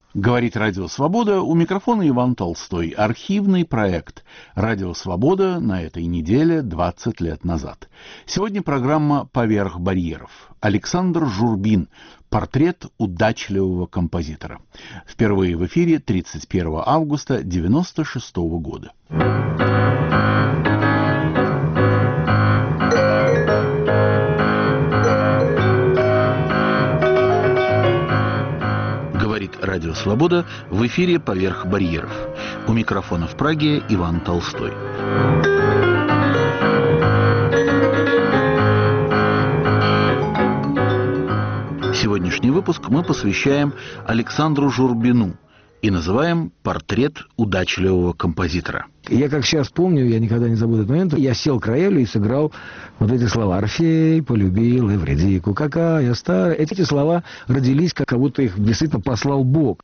Говорит Радио Свобода, у микрофона Иван Толстой. Архивный проект Радио Свобода на этой неделе 20 лет назад. Сегодня программа «Поверх барьеров». Александр Журбин. Портрет удачливого композитора. Впервые в эфире 31 августа 1996 года. Радио Свобода, в эфире «Поверх барьеров». У микрофона в Праге Иван Толстой. Сегодняшний выпуск мы посвящаем Александру Журбину и называем «Портрет удачливого композитора». Я как сейчас помню, я никогда не забуду этот момент, я сел к роялю и сыграл вот эти слова. «Орфей полюбил Эвридику, какая старая». Эти слова родились, как будто их действительно послал Бог.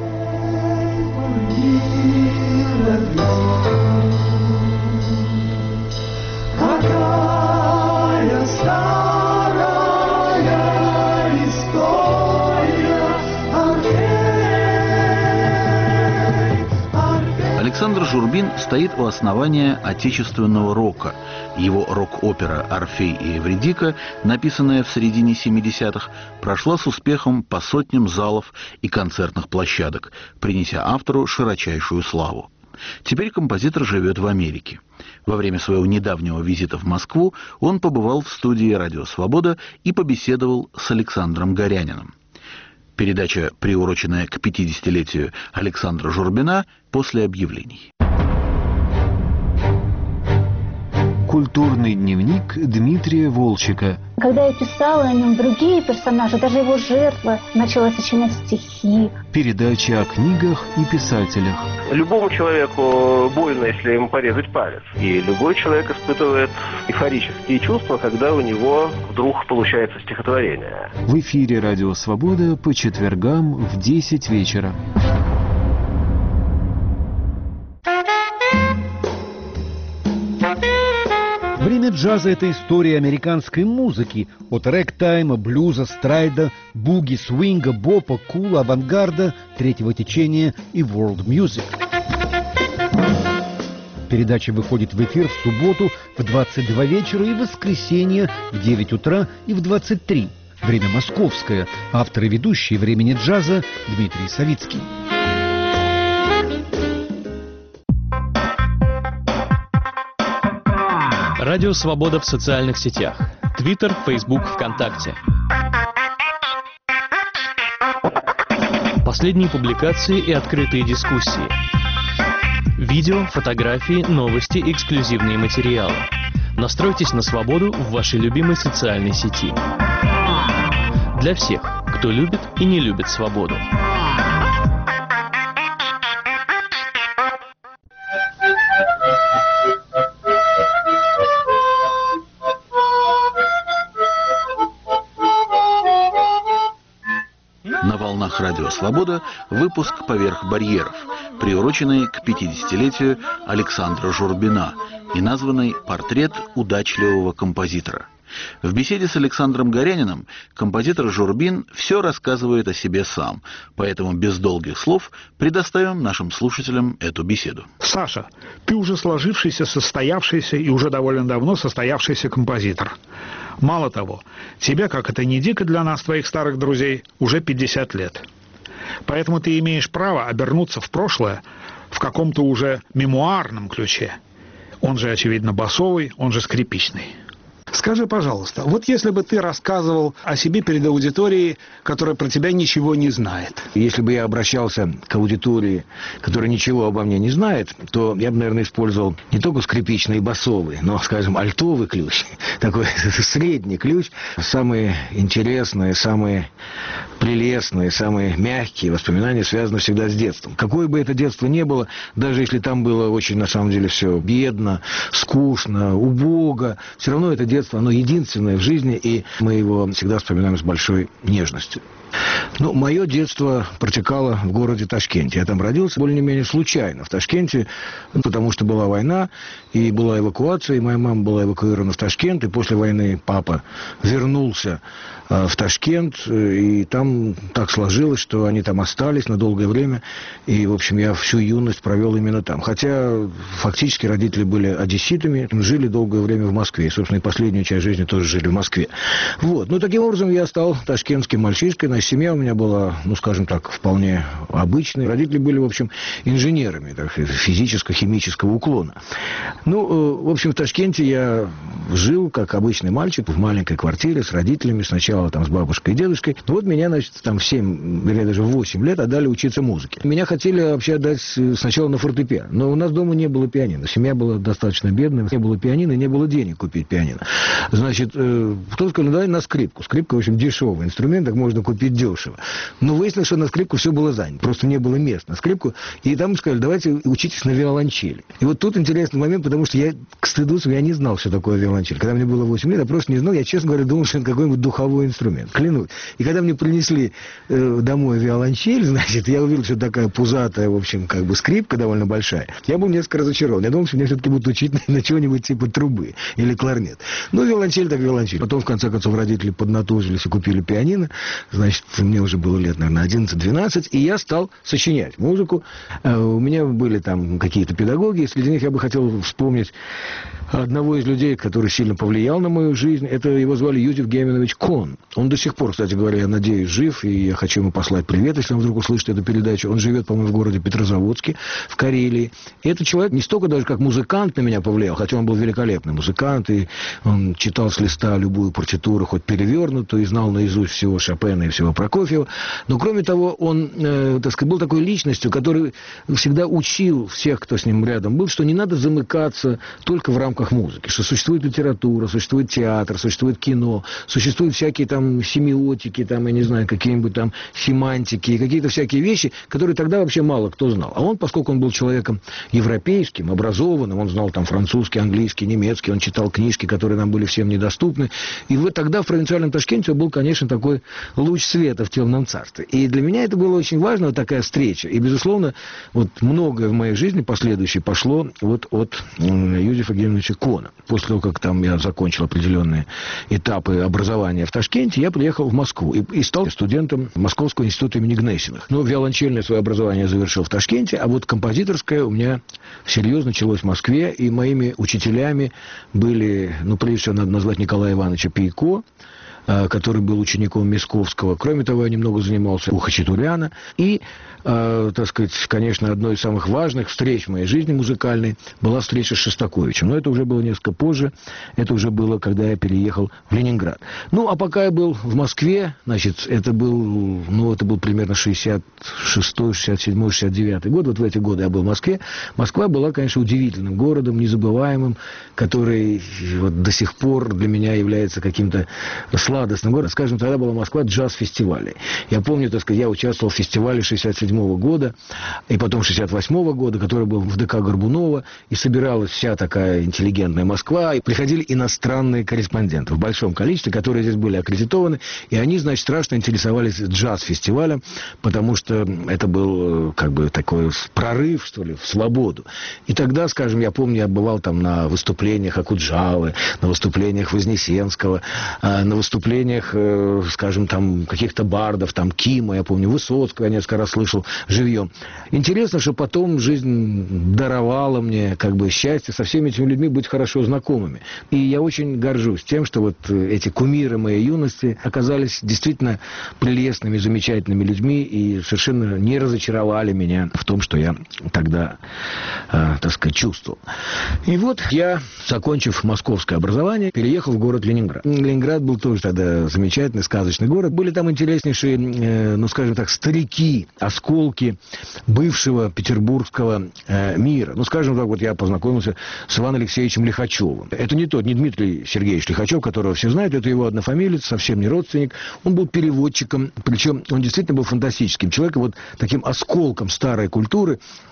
Александр Журбин стоит у основания отечественного рока. Его рок-опера «Орфей и Эвридика», написанная в середине 70-х, прошла с успехом по сотням залов и концертных площадок, принеся автору широчайшую славу. Теперь композитор живет в Америке. Во время своего недавнего визита в Москву он побывал в студии «Радио Свобода» и побеседовал с Александром Горяниным. Передача, приуроченная к 50-летию Александра Журбина, после объявлений. Культурный дневник Дмитрия Волчека. Когда я писала о нем, другие персонажи, даже его жертва, начала сочинять стихи. Передача о книгах и писателях. Любому человеку больно, если ему порезать палец. И любой человек испытывает эйфорические чувства, когда у него вдруг получается стихотворение. В эфире «Радио Свобода» по четвергам в 10 вечера. Время джаза – это история американской музыки. От рэг-тайма, блюза, страйда, буги, свинга, бопа, кула, авангарда, третьего течения и world music. Передача выходит в эфир в субботу в 22 вечера и в воскресенье в 9 утра и в 23. Время московское. Автор и ведущий «Времени джаза» Дмитрий Савицкий. Радио Свобода в социальных сетях. Твиттер, Фейсбук, ВКонтакте. Последние публикации и открытые дискуссии. Видео, фотографии, новости, эксклюзивные материалы. Настройтесь на свободу в вашей любимой социальной сети. Для всех, кто любит и не любит свободу. На волнах Радио Свобода выпуск «Поверх барьеров», приуроченный к 50-летию Александра Журбина и названный «Портрет удачливого композитора». В беседе с Александром Горяниным композитор Журбин все рассказывает о себе сам, поэтому без долгих слов предоставим нашим слушателям эту беседу. Саша, ты уже сложившийся, состоявшийся и уже довольно давно состоявшийся композитор. Мало того, тебе, как это не дико для нас, твоих старых друзей, уже 50 лет. Поэтому ты имеешь право обернуться в прошлое в каком-то уже мемуарном ключе. Он же, очевидно, басовый, он же скрипичный. Скажи, пожалуйста, вот если бы ты рассказывал о себе перед аудиторией, которая про тебя ничего не знает. Если бы я обращался к аудитории, которая ничего обо мне не знает, то я бы, наверное, использовал не только скрипичный и басовый, но, скажем, альтовый ключ. Такой средний ключ. Самые интересные, самые прелестные, самые мягкие воспоминания связаны всегда с детством. Какое бы это детство ни было, даже если там было очень, на самом деле, все бедно, скучно, убого, все равно это детство детство, оно единственное в жизни, и мы его всегда вспоминаем с большой нежностью. Ну, мое детство протекало в городе Ташкенте. Я там родился более-менее случайно в Ташкенте, потому что была война, и была эвакуация, и моя мама была эвакуирована в Ташкент, и после войны папа вернулся в Ташкент, и там так сложилось, что они там остались на долгое время, и, в общем, я всю юность провел именно там. Хотя фактически родители были одесситами, жили долгое время в Москве, и, собственно, и последнюю часть жизни тоже жили в Москве. Вот. Ну, таким образом, я стал ташкентским мальчишкой. Семья у меня была, ну, скажем так, вполне обычной. Родители были, в общем, инженерами, так сказать, физическо-химического уклона. Ну, в общем, в Ташкенте я жил, как обычный мальчик, в маленькой квартире с родителями, сначала там с бабушкой и дедушкой. Вот меня, значит, там в 7 или даже в 8 лет отдали учиться музыке. Меня хотели вообще отдать сначала на фортепиано, но у нас дома не было пианино. Семья была достаточно бедная, не было пианино, не было денег купить пианино. Значит, кто сказал, ну, давай на скрипку. Скрипка, в общем, дешевый инструмент, так можно купить дешево. Но выяснилось, что на скрипку все было занято. Просто не было мест на скрипку. И там сказали, давайте учитесь на виолончели. И вот тут интересный момент, потому что я, к стыду своему, я не знал, что такое виолончель. Когда мне было 8 лет, я просто не знал. Я, честно говоря, думал, что это какой-нибудь духовой инструмент. Клянусь. И когда мне принесли домой виолончель, значит, я увидел, что такая пузатая, в общем, как бы скрипка довольно большая. Я был несколько разочарован. Я думал, что меня все-таки будут учить на чего-нибудь типа трубы или кларнет. Ну, виолончель так виолончель. Потом, в конце концов, родители поднатужились и купили пианино. Значит, мне уже было лет, наверное, 11-12, и я стал сочинять музыку. У меня были там какие-то педагоги, среди них я бы хотел вспомнить одного из людей, который сильно повлиял на мою жизнь. Это его звали Юзеф Гейменович Кон. Он до сих пор, кстати говоря, я надеюсь, жив, и я хочу ему послать привет, если он вдруг услышит эту передачу. Он живет, по-моему, в городе Петрозаводске, в Карелии. И этот человек не столько даже как музыкант на меня повлиял, хотя он был великолепный музыкант, и он читал с листа любую партитуру, хоть перевернутую, и знал наизусть всего Шопена и всего Прокофьева. Но, кроме того, он, так сказать, был такой личностью, который всегда учил всех, кто с ним рядом был, что не надо замыкаться только в рамках музыки, что существует литература, существует театр, существует кино, существуют всякие там семиотики, там, я не знаю, какие-нибудь там семантики, какие-то всякие вещи, которые тогда вообще мало кто знал. А он, поскольку он был человеком европейским, образованным, он знал там французский, английский, немецкий, он читал книжки, которые нам были всем недоступны, и вот тогда в провинциальном Ташкенте был, конечно, такой луч света в темном царстве. И для меня это было очень важно, вот такая встреча. И, безусловно, вот многое в моей жизни последующей пошло вот от Юзефа Гейменовича Кона. После того, как там я закончил определенные этапы образования в Ташкенте, я приехал в Москву и стал студентом Московского института имени Гнесиных. Но виолончельное свое образование я завершил в Ташкенте, а вот композиторское у меня всерьез началось в Москве, и моими учителями были, ну, прежде всего, надо назвать Николая Ивановича Пейко, который был учеником Мясковского. Кроме того, я немного занимался у Хачатуряна. И, так сказать, конечно, одной из самых важных встреч в моей жизни музыкальной была встреча с Шостаковичем. Но это уже было несколько позже. Это уже было, когда я переехал в Ленинград. Ну, а пока я был в Москве, значит, это был примерно 66-й, 67-й, 69-й год. Вот в эти годы я был в Москве. Москва была, конечно, удивительным городом, незабываемым, который вот до сих пор для меня является каким-то сладостным городом. Скажем, тогда была Москва джаз-фестивалей. Я помню, так сказать, я участвовал в фестивале 67-го года, и потом 68-го года, который был в ДК Горбунова, и собиралась вся такая интеллигентная Москва, и приходили иностранные корреспонденты в большом количестве, которые здесь были аккредитованы, и они, значит, страшно интересовались джаз-фестивалем, потому что это был, как бы, такой прорыв, что ли, в свободу. И тогда, скажем, я помню, я бывал там на выступлениях Акуджавы, на выступлениях Вознесенского, на выступлениях, скажем, там, каких-то бардов, там, Кима, я помню, Высоцкого я несколько раз слышал живьем. Интересно, что потом жизнь даровала мне, как бы, счастье со всеми этими людьми быть хорошо знакомыми. И я очень горжусь тем, что вот эти кумиры моей юности оказались действительно прелестными, замечательными людьми и совершенно не разочаровали меня в том, что я тогда, так сказать, чувствовал. И вот я, закончив московское образование, переехал в город Ленинград. Ленинград был тоже тогда замечательный, сказочный город. Были там интереснейшие, ну, скажем так, старики, осколки бывшего петербургского мира. Ну, скажем так, вот я познакомился с Иваном Алексеевичем Лихачевым. Это не Дмитрий Сергеевич Лихачев, которого все знают, это его однофамилец, совсем не родственник. Он был переводчиком, причем он действительно был фантастическим человеком, вот таким осколком старой культуры.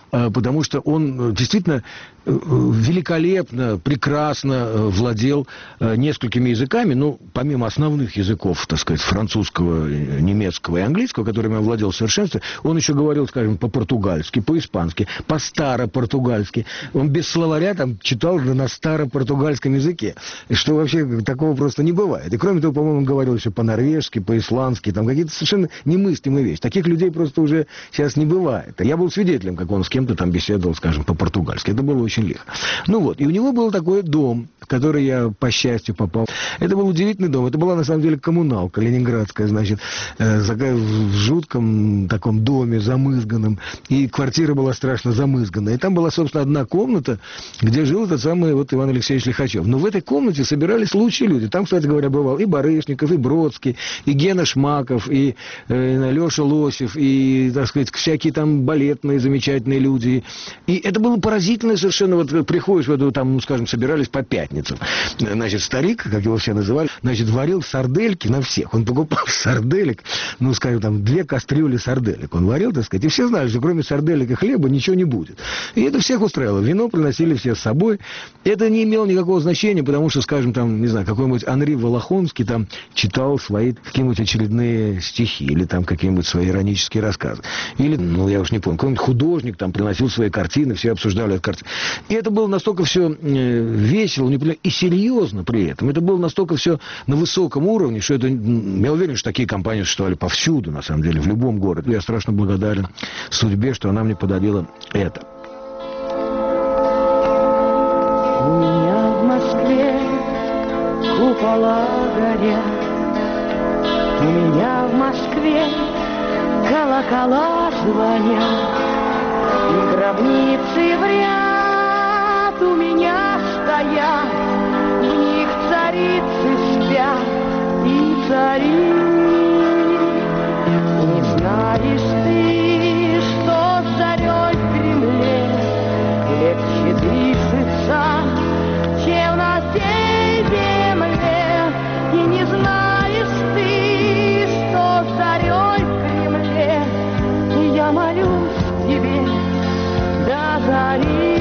потому что он действительно великолепно, прекрасно владел несколькими языками, ну, помимо основных языков, так сказать, французского, немецкого и английского, которыми он владел в совершенстве, он еще говорил, скажем, по-португальски, по-испански, по-старо-португальски. Он без словаря там читал на старо-португальском языке, что вообще такого просто не бывает. И кроме того, по-моему, он говорил еще по-норвежски, по-исландски, там какие-то совершенно немыслимые вещи. Таких людей просто уже сейчас не бывает. Я был свидетелем, как он с кем-то там беседовал, скажем, по-португальски. Это было очень лихо. Ну вот, и у него был такой дом, в который я, по счастью, попал. Это был удивительный дом. Это была, на самом деле, коммуналка ленинградская, значит, в жутком таком доме, замызганном. И квартира была страшно замызганная. И там была, собственно, одна комната, где жил этот самый вот Иван Алексеевич Лихачев. Но в этой комнате собирались лучшие люди. Там, кстати говоря, бывал и Барышников, и Бродский, и Гена Шмаков, и Леша Лосев, и, так сказать, всякие там балетные замечательные люди. И это было поразительно совершенно. Вот приходишь в эту, там, ну, скажем, собирались по пятницам. Значит, старик, как его все называли, значит, варил сардельки на всех. Он покупал сарделек, ну, скажем, там, 2 кастрюли сарделек. Он варил, так сказать, и все знали, что кроме сарделек и хлеба ничего не будет. И это всех устраивало. Вино приносили все с собой. Это не имело никакого значения, потому что, скажем, там, не знаю, какой-нибудь Анри Волохонский там читал свои какие-нибудь очередные стихи или там какие-нибудь свои иронические рассказы. Или, ну, я уж не помню, какой-нибудь художник там приносил свои картины, все обсуждали эту картину. И это было настолько все весело и серьезно при этом. Это было настолько все на высоком уровне, что это, я уверен, что такие компании существовали повсюду, на самом деле, в любом городе. Я страшно благодарен судьбе, что она мне подарила это. У меня в Москве купола горят, у меня в Москве колокола звонят, и гробницы в ряд у меня стоят, в них царицы спят и цари. Не знаешь ты, что с зарей в Кремле легче движется, чем на всей земле. И не знаешь ты, что с зарей в Кремле я молюсь тебе до зари.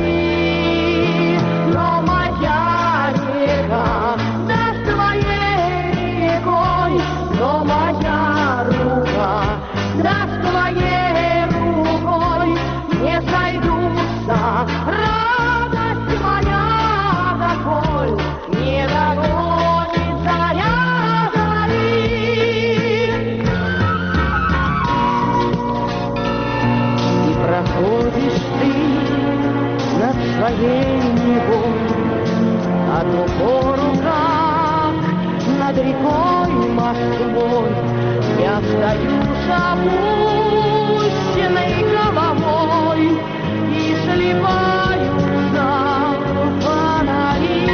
Но моя река даст твоей рекой, но моя рука даст твоей рукой, не сойдутся. Радость моя, доколь не догонит заря зари. И проходишь ты над своей Невой, а ту пору, как над рекой Москвой, я стою с опущенной головой, и сливаются фонари.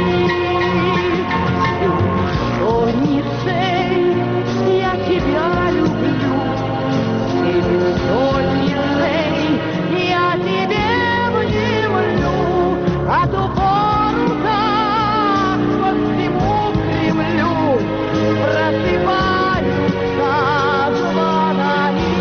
Что ни цей, я тебя люблю, или сотни цей, я тебе внемлю, а ту пору, как по всему Кремлю просыпаются звонари.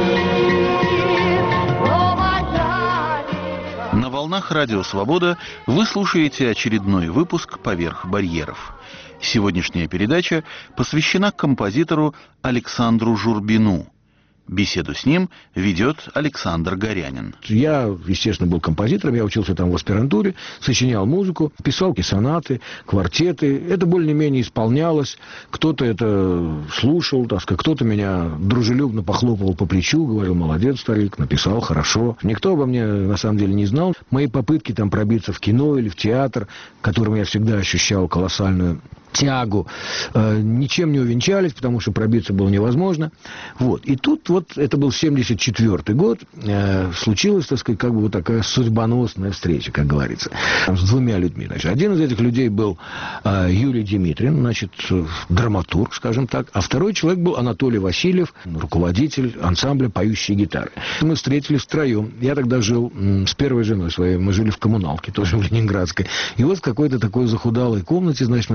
На волнах радио «Свобода» вы слушаете очередной выпуск «Поверх барьеров». Сегодняшняя передача посвящена композитору Александру Журбину. Беседу с ним ведет Александр Горянин. Я, естественно, был композитором, я учился там в аспирантуре, сочинял музыку, писал сонаты, квартеты. Это более-менее исполнялось. Кто-то это слушал, так сказать, кто-то меня дружелюбно похлопывал по плечу, говорил: молодец, старик, написал хорошо. Никто обо мне, на самом деле, не знал. Мои попытки там пробиться в кино или в театр, которым я всегда ощущал колоссальную тягу, ничем не увенчались, потому что пробиться было невозможно. Вот. И тут вот, это был 74-й год, случилась, так сказать, как бы вот такая судьбоносная встреча, как говорится, с 2 людьми. Значит, один из этих людей был Юрий Димитрин, значит, драматург, скажем так, а второй человек был Анатолий Васильев, руководитель ансамбля «Поющие гитары». Мы встретились втроем. Я тогда жил с первой женой своей, мы жили в коммуналке, тоже в Ленинградской. И вот в какой-то такой захудалой комнате, значит, мы встретились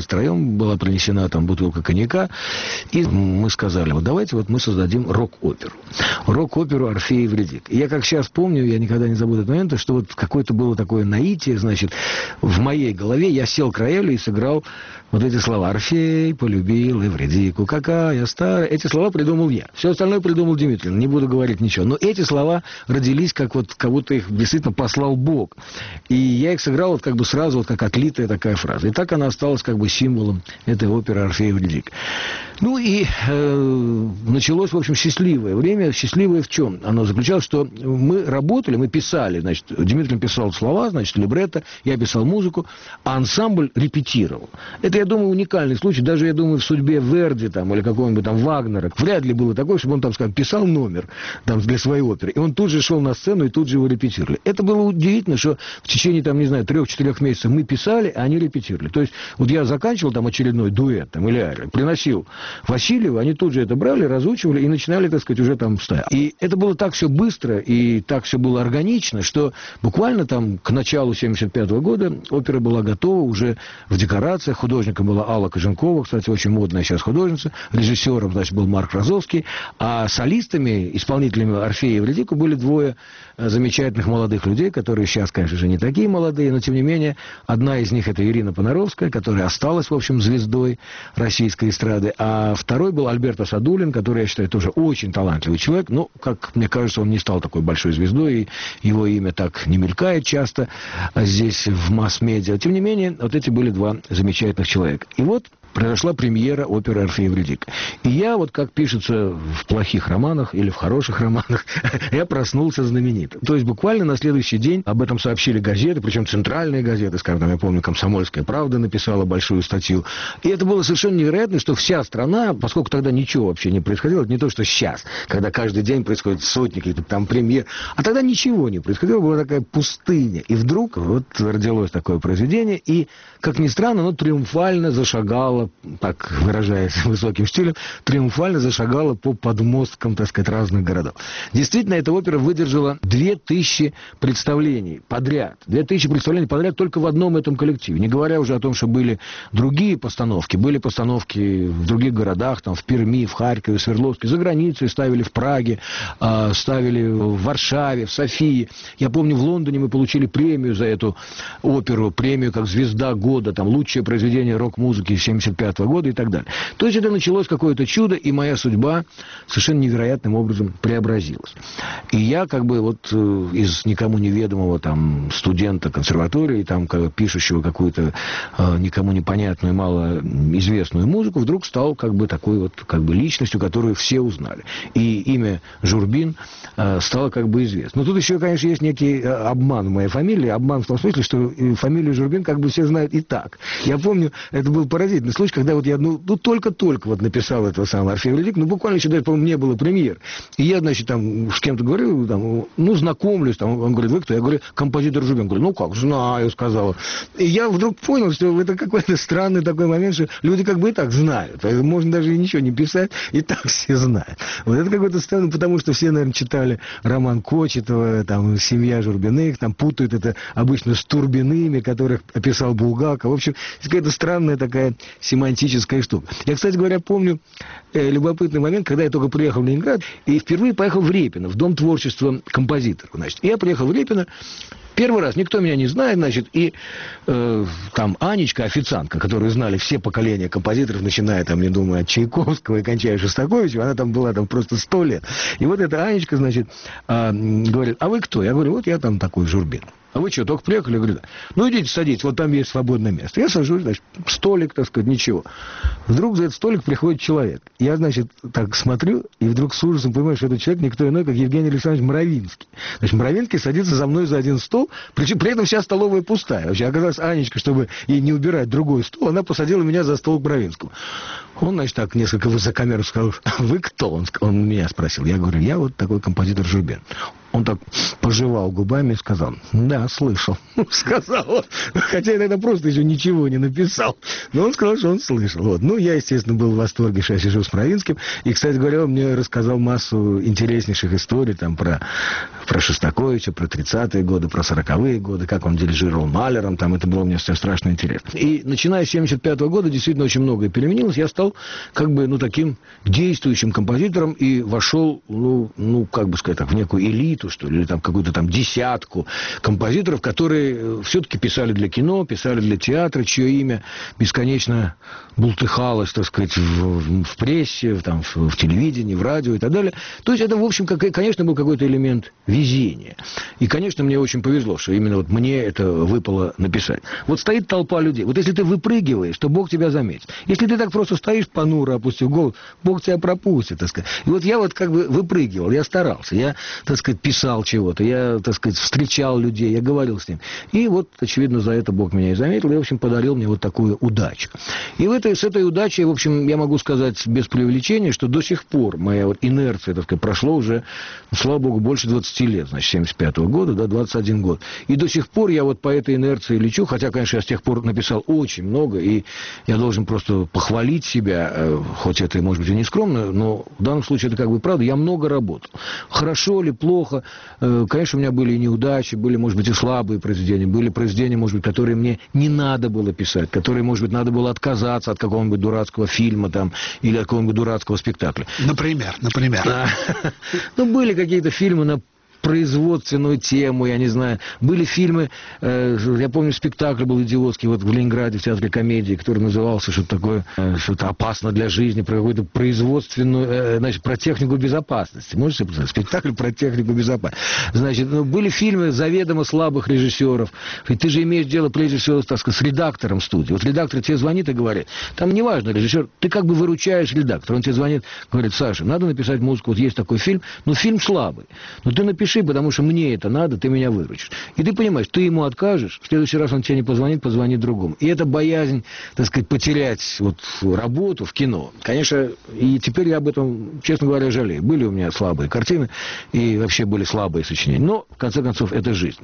втроем, была принесена там бутылка коньяка, и мы сказали, вот давайте вот мы создадим рок-оперу. Рок-оперу «Орфей и Эвридика». И я как сейчас помню, я никогда не забуду этот момент, что вот какое-то было такое наитие, значит, в моей голове я сел к роялю и сыграл вот эти слова. «Орфей полюбил Эвридику, какая старая». Эти слова придумал я. Все остальное придумал Дмитрий, не буду говорить ничего. Но эти слова родились, как вот кого-то их действительно послал Бог. И я их сыграл вот как бы сразу, вот как отлитая такая фраза. И так она осталась как бы символом этой оперы «Орфей и Эвридика». Ну и началось, в общем, счастливое время. Счастливое в чем? Оно заключалось, что мы работали, мы писали, значит, Дмитрий писал слова, значит, либретто, я писал музыку, а ансамбль репетировал. Это, я думаю, уникальный случай. Даже, я думаю, в судьбе Верди там, или какого-нибудь там Вагнера вряд ли было такое, чтобы он там, скажем, писал номер там, для своей оперы, и он тут же шел на сцену и тут же его репетировали. Это было удивительно, что в течение, там, не знаю, 3-4 месяцев мы писали, а они репетировали. То есть, вот я заканчивал там очередной дуэт там, или арию, приносил Васильева, они тут же это брали, разучивали и начинали, так сказать, уже там ставить. И это было так все быстро и так все было органично, что буквально там к началу 1975 года опера была готова уже в декорациях. Художником была Алла Коженкова, кстати, очень модная сейчас художница. Режиссером, значит, был Марк Розовский. А солистами, исполнителями «Орфея и Эвридику» были двое замечательных молодых людей, которые сейчас, конечно же, не такие молодые, но, тем не менее, одна из них — это Ирина Понаровская, которая осталась, в общем, звездой российской эстрады, а второй был Альберто Садулин, который, я считаю, тоже очень талантливый человек, но, как мне кажется, он не стал такой большой звездой, и его имя так не мелькает часто здесь, в масс-медиа. Тем не менее, вот эти были два замечательных человека. И вот произошла премьера оперы «Орфей и Эвридика». И я, вот как пишется в плохих романах или в хороших романах, я проснулся знаменитым. То есть буквально на следующий день об этом сообщили газеты, причем центральные газеты, скажем, я помню, «Комсомольская правда» написала большую статью. И это было совершенно невероятно, что вся страна, поскольку тогда ничего вообще не происходило, это не то, что сейчас, когда каждый день происходят сотни каких-то там премьер, а тогда ничего не происходило, была такая пустыня. И вдруг вот родилось такое произведение, и, как ни странно, оно триумфально зашагало, так выражаясь высоким стилем, триумфально зашагала по подмосткам, так сказать, разных городов. Действительно, эта опера выдержала 2000 представлений подряд. 2000 представлений подряд только в одном этом коллективе. Не говоря уже о том, что были другие постановки. Были постановки в других городах, там, в Перми, в Харькове, в Свердловске, за границей ставили в Праге, ставили в Варшаве, в Софии. Я помню, в Лондоне мы получили премию за эту оперу, премию как «Звезда года», там, лучшее произведение рок-музыки 1975 года и так далее. То есть это началось какое-то чудо, и моя судьба совершенно невероятным образом преобразилась. И я как бы вот из никому неведомого там студента консерватории, там пишущего какую-то никому непонятную, малоизвестную музыку, вдруг стал как бы такой вот как бы личностью, которую все узнали. И имя Журбин стало как бы известно. Но тут еще, конечно, есть некий обман в моей фамилии. Обман в том смысле, что фамилию Журбин как бы все знают и так. Я помню, это был поразительный случай, когда вот я, только-только вот написал этого самого «Орфея и Эвридика», буквально еще даже, по-моему, не было премьер. И я, значит, там с кем-то говорю, там, знакомлюсь, там, он говорит, вы кто? Я говорю, композитор Журбин. Говорю, как, знаю, сказала. И я вдруг понял, что это какой-то странный такой момент, что люди как бы и так знают. Можно даже и ничего не писать, и так все знают. Вот это какой-то странный, потому что все, наверное, читали роман Кочетова, там, «Семья Журбиных», там, путают это обычно с Турбиными, которых описал Булгаков. В общем, какая-то странная такая семантическая штука. Я, кстати говоря, помню любопытный момент, когда я только приехал в Ленинград, и впервые поехал в Репино, в Дом творчества композиторов. Значит, я приехал в Репино, первый раз, никто меня не знает, значит, и там Анечка, официантка, которую знали все поколения композиторов, начиная, там, не думаю, от Чайковского и кончая Шостаковичем, она там была там просто 100 лет. И вот эта Анечка, значит, говорит, а вы кто? Я говорю, вот я там такой Журбин. А вы что, только приехали? Я говорю, да. Ну, идите садитесь, вот там есть свободное место. Я сажусь, значит, столик, так сказать, ничего. Вдруг за этот столик приходит человек. Я, значит, так смотрю, и вдруг с ужасом понимаю, что этот человек никто иной, как Евгений Александрович Моровинский. Значит, Моровинский садится за мной за один стол, причем при этом вся столовая пустая. Вообще, оказалось, Анечка, чтобы ей не убирать другой стол, она посадила меня за стол к Моровинскому. Он, значит, так несколько высокомерно сказал, вы кто? Он меня спросил. Я говорю, я вот такой композитор Журбин. Он так пожевал губами и сказал: да, слышал. Сказал он. Хотя я тогда просто еще ничего не написал. Но он сказал, что он слышал. Вот. Ну, я, естественно, был в восторге, что я сижу с Мравинским. И, кстати говоря, он мне рассказал массу интереснейших историй там про Шостаковича, про 30-е годы, про 40-е годы, как он дирижировал Малером. Там это было мне все страшно интересно. И начиная с 75-го года действительно очень многое переменилось. Я стал как бы, таким действующим композитором и вошел, как бы сказать так, в некую элиту, что ли, или там какую-то там десятку композиторов, которые все-таки писали для кино, писали для театра, чье имя бесконечно бултыхалось, так сказать, в прессе, в телевидении, в радио и так далее. То есть это, в общем, конечно, был какой-то элемент везения. И, конечно, мне очень повезло, что именно вот мне это выпало написать. Вот стоит толпа людей. Вот если ты выпрыгиваешь, то Бог тебя заметит. Если ты так просто стоишь понуро, опустив голову, Бог тебя пропустит, так сказать. И вот я вот как бы выпрыгивал, я старался, я, так сказать, писал чего-то, я, так сказать, встречал людей, я говорил с ним. И вот, очевидно, за это Бог меня и заметил, и, в общем, подарил мне вот такую удачу. И с этой удачей, в общем, я могу сказать без преувеличения, что до сих пор моя вот инерция, так сказать, прошло уже, слава Богу, больше 20 лет, значит, 75-го года, 21 год. И до сих пор я вот по этой инерции лечу, хотя, конечно, я с тех пор написал очень много, и я должен просто похвалить себя, хоть это, может быть, и не скромно, но в данном случае это как бы правда, я много работал. Хорошо ли, плохо, конечно, у меня были и неудачи, были, может быть, и слабые произведения, были произведения, может быть, которые мне не надо было писать, которые, может быть, надо было отказаться от какого-нибудь дурацкого фильма там, или от какого-нибудь дурацкого спектакля. Например. Ну, были какие-то фильмы на производственную тему, я не знаю. Были фильмы, я помню, спектакль был идиотский вот в Ленинграде, в театре комедии, который назывался что-то такое, что-то опасно для жизни, про какую-то производственную, значит, про технику безопасности. Можете представить? Спектакль про технику безопасности. Значит, были фильмы заведомо слабых режиссеров. И ты же имеешь дело, прежде всего, так сказать, с редактором студии. Вот редактор тебе звонит и говорит, там неважно, режиссер, ты как бы выручаешь редактора. Он тебе звонит, говорит: Саша, надо написать музыку, вот есть такой фильм, но фильм слабый. Но ты напиши, потому что мне это надо, ты меня выручишь. И ты понимаешь, ты ему откажешь, в следующий раз он тебе не позвонит, позвонит другому. И это боязнь, так сказать, потерять вот работу в кино. Конечно, и теперь я об этом, честно говоря, жалею. Были у меня слабые картины, и вообще были слабые сочинения. Но, в конце концов, это жизнь.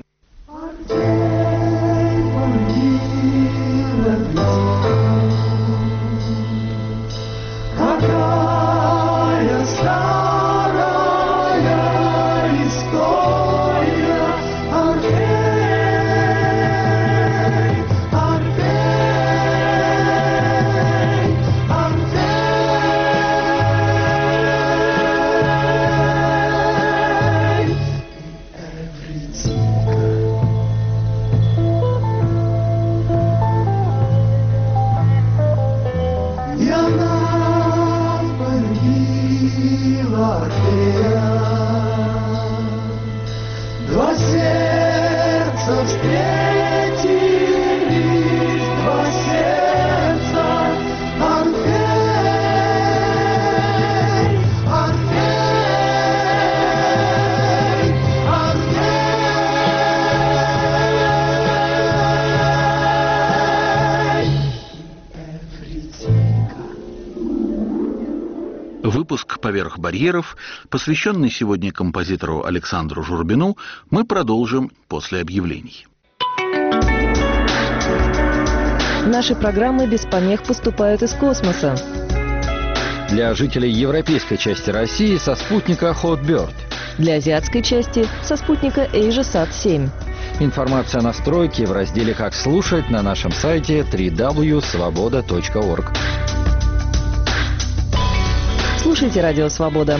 Выпуск «Поверх барьеров», посвященный сегодня композитору Александру Журбину, мы продолжим после объявлений. Наши программы без помех поступают из космоса. Для жителей европейской части России со спутника Hotbird. Для азиатской части со спутника AsiaSat-7. Информация о настройке в разделе «Как слушать» на нашем сайте www.svoboda.org. Слушайте «Радио Свобода».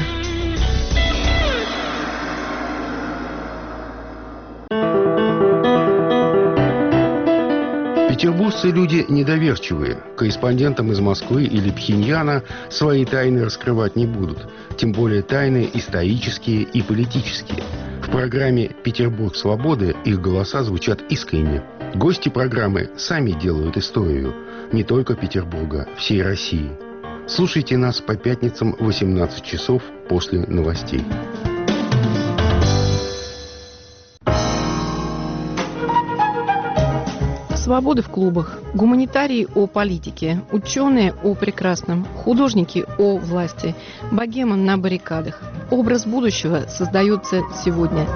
Петербуржцы люди недоверчивые. Корреспондентам из Москвы или Пхеньяна свои тайны раскрывать не будут. Тем более тайны исторические и политические. В программе «Петербург свободы» их голоса звучат искренне. Гости программы сами делают историю. Не только Петербурга, всей России. Слушайте нас по пятницам в 18 часов после новостей. свободы в клубах, гуманитарии о политике, ученые о прекрасном, художники о власти, богема на баррикадах. Образ будущего создается сегодня.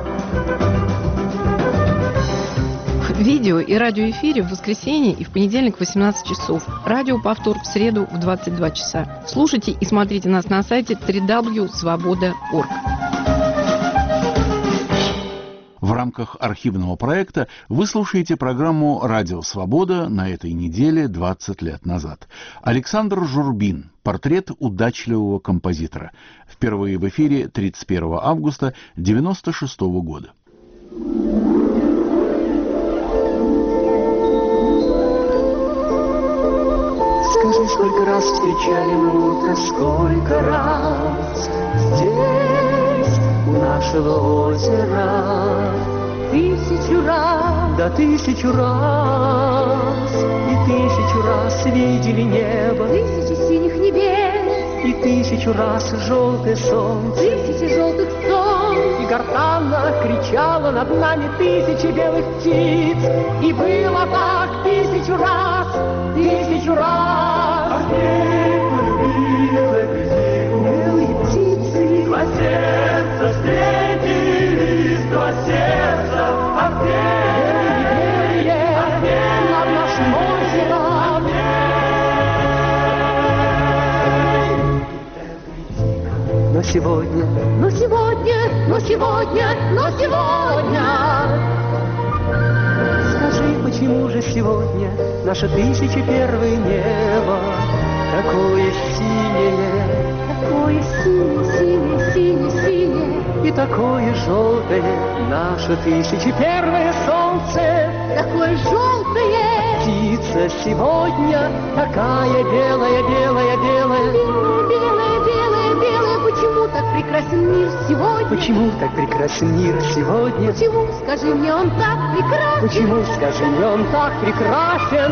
Видео и радиоэфире в воскресенье и в понедельник в 18 часов. Радиоповтор в среду в 22 часа. Слушайте и смотрите нас на сайте www.svoboda.org. В рамках архивного проекта вы слушаете программу «Радио Свобода» на этой неделе 20 лет назад. Александр Журбин. Портрет удачливого композитора. Впервые в эфире 31 августа 1996 года. Скажи, сколько раз встречали мы утро, сколько раз здесь, у нашего озера. 1000 раз, да 1000 раз, и 1000 раз видели небо, 1000 синих небес, и 1000 раз желтое солнце, 1000 желтых солнц, и гортанно кричала над нами 1000 белых птиц, и было так 1000 раз, 1000 раз. Огней полюбила белые птицы, два сердца встретились, два сердца, огней над нашим озером. Но сегодня, но сегодня, но сегодня, но сегодня. Скажи, почему же сегодня наше 1001 небо такое синее, такое синее, синее, синее, синее, и такое желтое наше 1001 солнце, такое желтое. Птица сегодня такая белая, белая, белая, белая, белая, белая. Почему так прекрасен мир сегодня? Почему так прекрасен мир сегодня? Почему, скажи мне, он так прекрасен? Почему, скажи мне, он так прекрасен?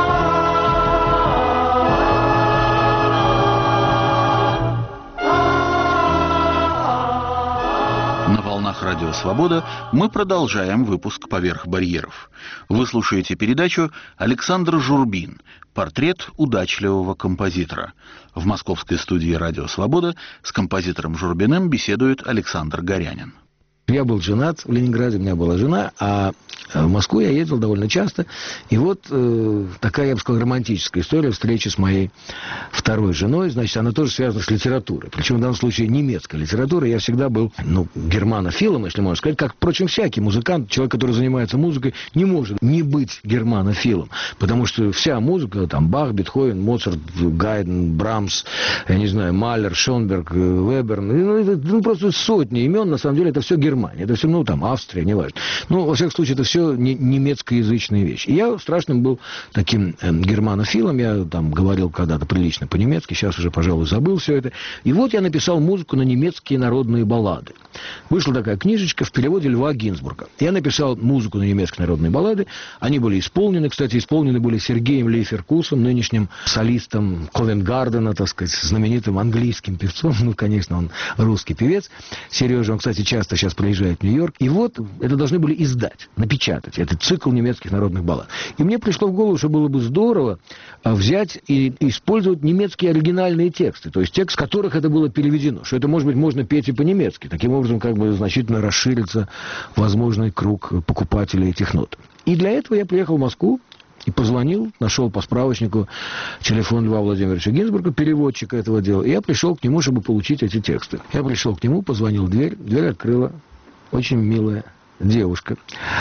На волнах «Радио Свобода» мы продолжаем выпуск «Поверх барьеров». Вы слушаете передачу «Александр Журбин. Портрет удачливого композитора». В московской студии «Радио Свобода» с композитором Журбиным беседует Александр Горянин. Я был женат в Ленинграде, у меня была жена, а в Москву я ездил довольно часто. И вот такая, я бы сказал, романтическая история встречи с моей второй женой. Значит, она тоже связана с литературой. Причем в данном случае немецкая литература. Я всегда был, германофилом, если можно сказать. Как, впрочем, всякий музыкант, человек, который занимается музыкой, не может не быть германофилом. Потому что вся музыка, там, Бах, Бетховен, Моцарт, Гайден, Брамс, я не знаю, Малер, Шонберг, Вебер, просто сотни имен, на самом деле, это все Германия. Это все, Австрия, неважно. Во всяком случае, это все немецкоязычные вещи. И я страшным был таким германофилом. Я там говорил когда-то прилично по-немецки, сейчас уже, пожалуй, забыл все это. И вот я написал музыку на немецкие народные баллады. Вышла такая книжечка в переводе Льва Гинзбурга. Я написал музыку на немецкие народные баллады. Они были исполнены, кстати, были Сергеем Лейферкусом, нынешним солистом Ковенгардена, так сказать, знаменитым английским певцом. Конечно, он русский певец. Сережа, он, кстати, часто сейчас приезжает в Нью-Йорк. И вот это должны были издать, напечатать, этот цикл немецких народных баллад. И мне пришло в голову, что было бы здорово взять и использовать немецкие оригинальные тексты, то есть текст, с которых это было переведено, что это, может быть, можно петь и по-немецки. Таким образом, значительно расширится возможный круг покупателей этих нот. И для этого я приехал в Москву и позвонил, нашел по справочнику телефон Льва Владимировича Гинзбурга, переводчика этого дела, и я пришел к нему, чтобы получить эти тексты. Я пришел к нему, позвонил в дверь, дверь открыла очень милая девушка.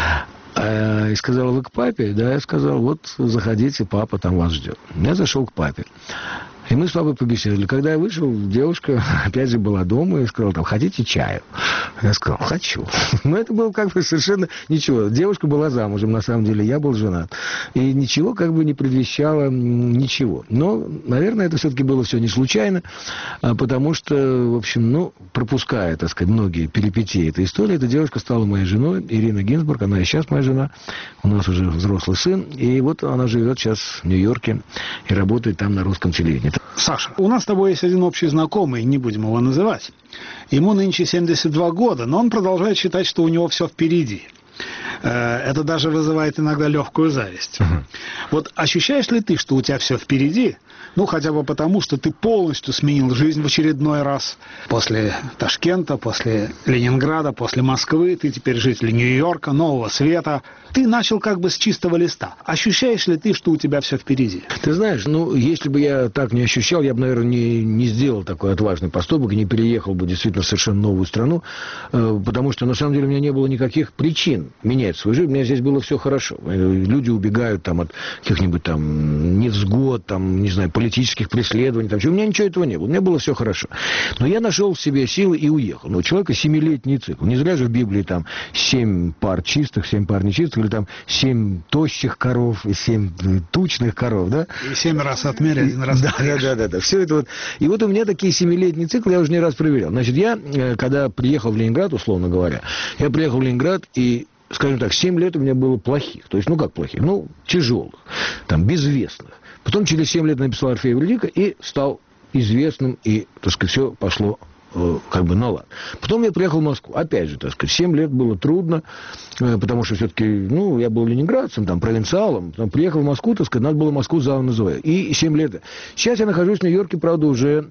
И сказала: вы к папе? Да, я сказал: вот заходите, папа там вас ждет. Я зашел к папе. И мы с папой побеседовали. Когда я вышел, девушка опять же была дома и сказала: там, хотите чаю? Я сказал: хочу. Но это было совершенно ничего. Девушка была замужем, на самом деле, я был женат. И ничего не предвещало ничего. Но, наверное, это все-таки было все не случайно, потому что, в общем, пропуская, так сказать, многие перипетии этой истории, эта девушка стала моей женой, Ирина Гинзбург, она и сейчас моя жена. У нас уже взрослый сын. И вот она живет сейчас в Нью-Йорке и работает там на русском телевидении. Саша, у нас с тобой есть один общий знакомый, не будем его называть. Ему нынче 72 года, но он продолжает считать, что у него все впереди. Это даже вызывает иногда легкую зависть. Вот ощущаешь ли ты, что у тебя все впереди? Ну, хотя бы потому, что ты полностью сменил жизнь в очередной раз. После Ташкента, после Ленинграда, после Москвы, ты теперь житель Нью-Йорка, Нового Света. Ты начал как бы с чистого листа. Ощущаешь ли ты, что у тебя все впереди? Ты знаешь, ну, если бы я так не ощущал, я бы, наверное, не сделал такой отважный поступок и не переехал бы действительно в совершенно новую страну, потому что, на самом деле, у меня не было никаких причин менять свою жизнь. У меня здесь было все хорошо. Люди убегают там от каких-нибудь там невзгод, там, не знаю, политических преследований. Там, у меня ничего этого не было. У меня было все хорошо. Но я нашел в себе силы и уехал. Но у человека 7-летний цикл. Не зря же в Библии там 7 пар чистых, 7 пар нечистых, или там 7 тощих коров и 7 тучных коров, да? И 7 раз отмерь, 1 раз Да. Все это вот. И вот у меня такие 7-летний цикл я уже не раз проверял. Значит, я, когда приехал в Ленинград, условно говоря, я приехал в Ленинград и, скажем так, 7 лет у меня было плохих. То есть, ну как плохих? Ну, тяжелых, там, безвестных. Потом через 7 лет написал «Орфей и Эвридика» и стал известным, и, так сказать, все пошло как бы на лад. Потом я приехал в Москву. Опять же, так сказать, 7 лет было трудно, потому что все-таки, ну, я был ленинградцем, там, провинциалом. Потом приехал в Москву, так сказать, надо было Москву заново называть. И 7 лет. Сейчас я нахожусь в Нью-Йорке, правда, уже,